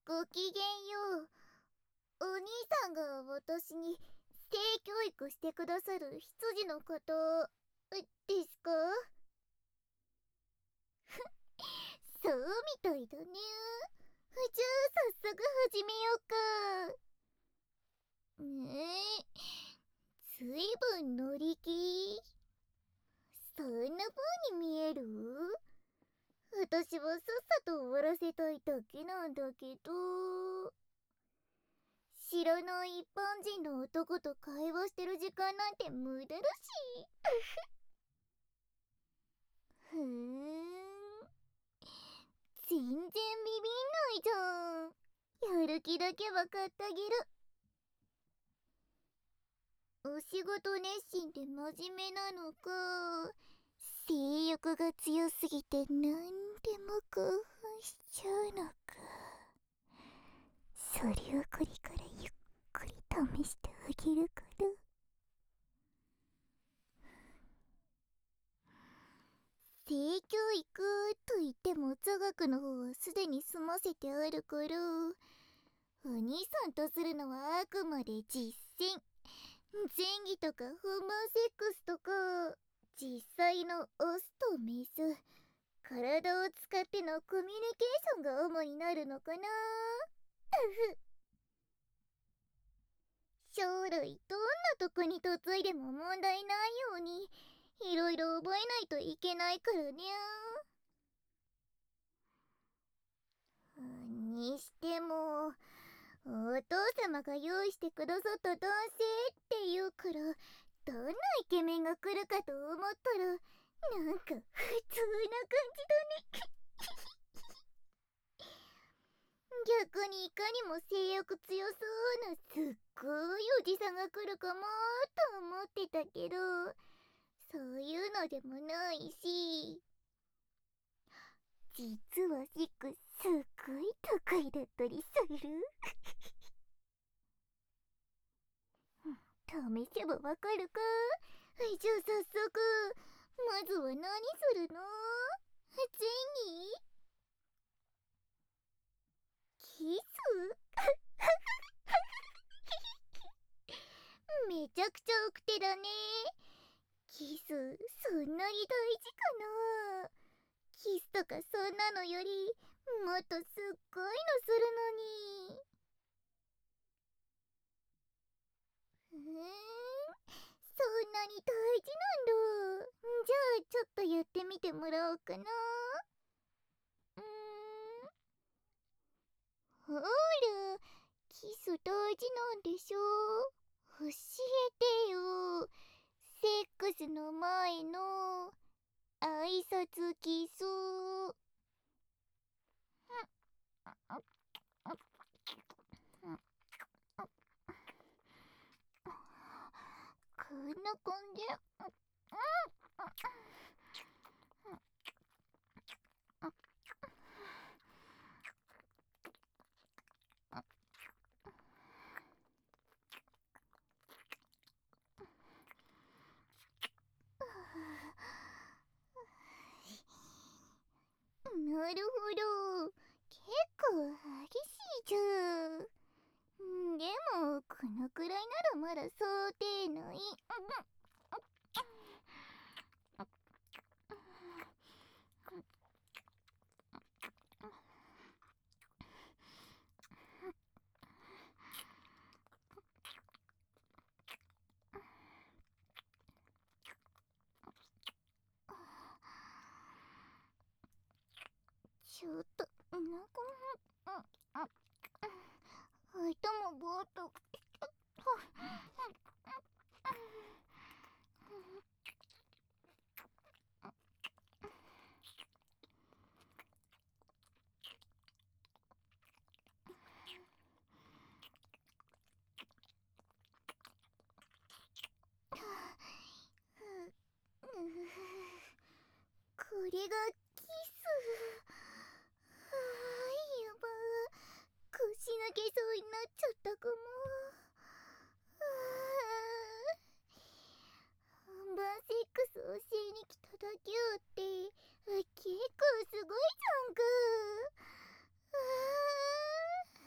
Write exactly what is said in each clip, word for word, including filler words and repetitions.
ごきげんよう。お兄さんが私に性教育してくださる羊の方ですか？そうみたいだね。じゃあ早速始めようか。ねえ、ずいぶん乗り気。そんな風に見える？私はさっさと終わらせたいだけなんだけど。知らない一般人の男と会話してる時間なんて無駄だし。ふーん。全然ビビんないじゃん。やる気だけは買ってあげる。お仕事熱心で真面目なのか、性欲が強すぎて何でも興奮しちゃうのか。それをこれからゆっくり試してあげるから。性教育と言っても座学の方はすでに済ませてあるから、お兄さんとするのはあくまで実践。前儀とか本番セックスとか、実際のオスとメス、体を使ってのコミュニケーションが主になるのかな。将来どんなとこに嫁いでも問題ないようにいろいろ覚えないといけないからね。にしてもお父様が用意してくださった男性っていうからどんなイケメンが来るかと思ったらなんか普通な感じだね。逆にいかにも性欲強そうなすっごいおじさんが来るかもと思ってたけど、そういうのでもないし、実はシックすっごい得意だったりする。試せばわかるか？じゃあ早速、まずは何するの？ゼニー？キス？めちゃくちゃ奥手だね。キス、そんなに大事かな？キスとかそんなのより、もっとすっごいのするのに。ふーん、そんなに大事なんだ。じゃあちょっとやってみてもらおうかな。うーん。ほーら、キス大事なんでしょ？教えてよ。セックスの前の挨拶キス。こんな感じ。なるほど。結構激しいじゃん。でもこのくらいならまだ想定内。ちょっとなんか頭ぼーっと。これがキス。あーやばー、腰抜けそうになっちゃったかも。本番セックスを教えに来ただけあって結構すごいじゃんか。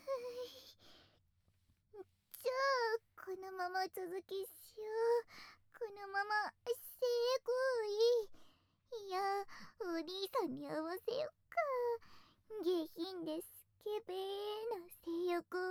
ま続きしよう。このまませーこい。いや、お兄さんに合わせよっか。下品ですけべーな性欲を